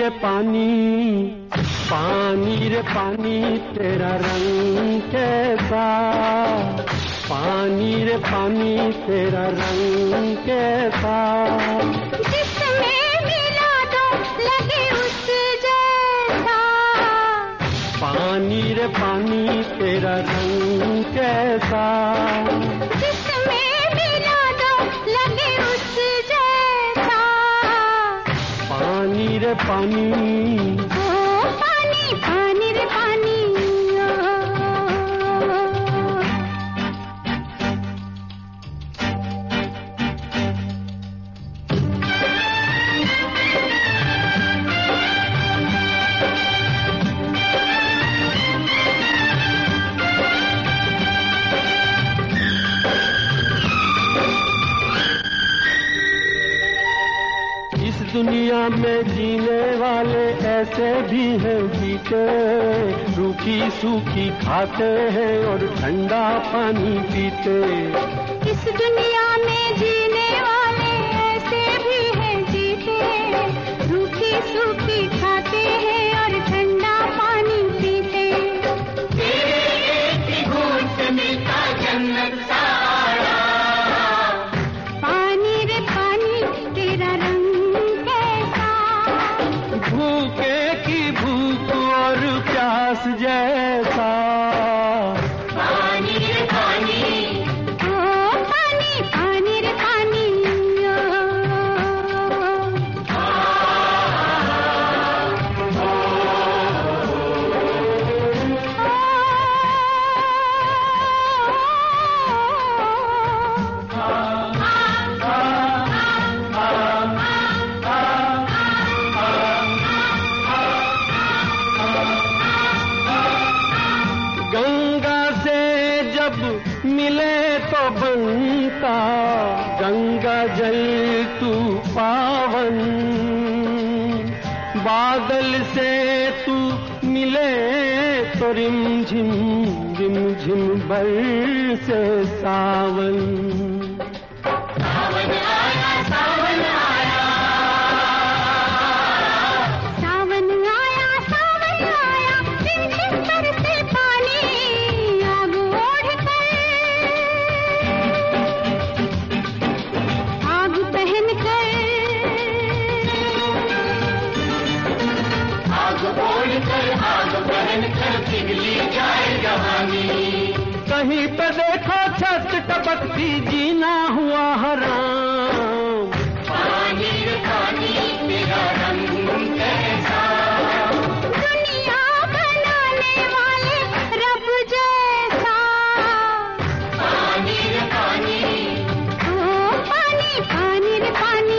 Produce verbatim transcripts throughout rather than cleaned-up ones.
रे पानी, पानी रे पानी तेरा रंग कैसा, पानी रे पानी तेरा रंग कैसा, जिसमें मिला दो लगे उस जैसा, पानी रे पानी तेरा रंग कैसा, जिसमें मिला दो लगे उस जैसा, पानी रे पानी, ओ पानी पानी रे पानी। दुनिया में जीने वाले ऐसे भी हैं जीते, रूखी सूखी खाते हैं और ठंडा पानी पीते। इस दुनिया में जीने वाले ऐसे भी हैं जीते, रूखी सूखी खाते हैं और ठंडा पानी पीते। तेरे एक घूंट से मिलता जन्नत सारा, पानी रे पानी तेरा रंग भूखे की भूख और प्यास जैसा, पानी रे पानी, ओ पानी पानी रे पानी। गंगा से जब मिले तो बनता गंगा जल तू पावन, बादल से तू मिले तो रिमझिम रिमझिम बरसे सावन, सावन आया सावन आया, सावन आया सावन आया, रिमझिम बरसे पानी आग ओढ़ कर, आग पहन कर, आग ओढ़ कर आग पहन कर पिघली जाए जवानी। कहीं पे देखो छत टपकती जीना हुआ हराम, पानी रे पानी तेरा रंग कैसा, दुनिया बनाने वाले रब जैसा, पानी रे पानी, ओ पानी पानी रे पानी।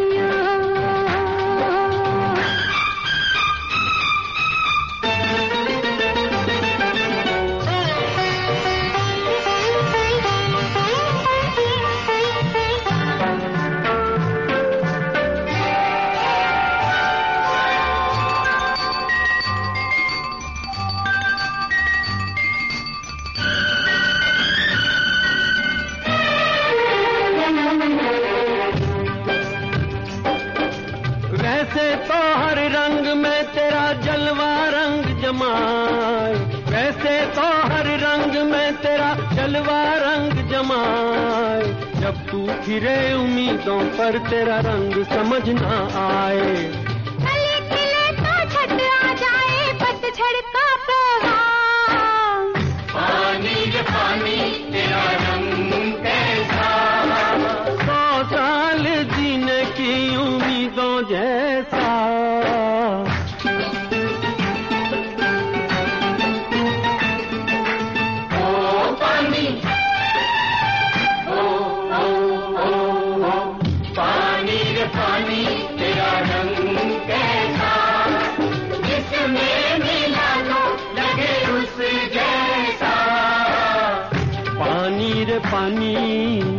वैसे तो हर रंग में तेरा जलवा रंग जमाए, वैसे तो हर रंग में तेरा जलवा रंग जमाए, जब तू फिरे उम्मीदों पर तेरा रंग समझ ना आए, कली खिले तो छट आ जाए पतझड़ का पैगाम, पानी रे पानी तेरा रंग कैसा, सौ साल जीने की उम्मीदों जैसा, ओ पानी, ओ ओ ओ ओ पानी रे पानी तेरा रंग कैसा, जिसमें मिला लो लगे उस जैसा, पानी रे पानी।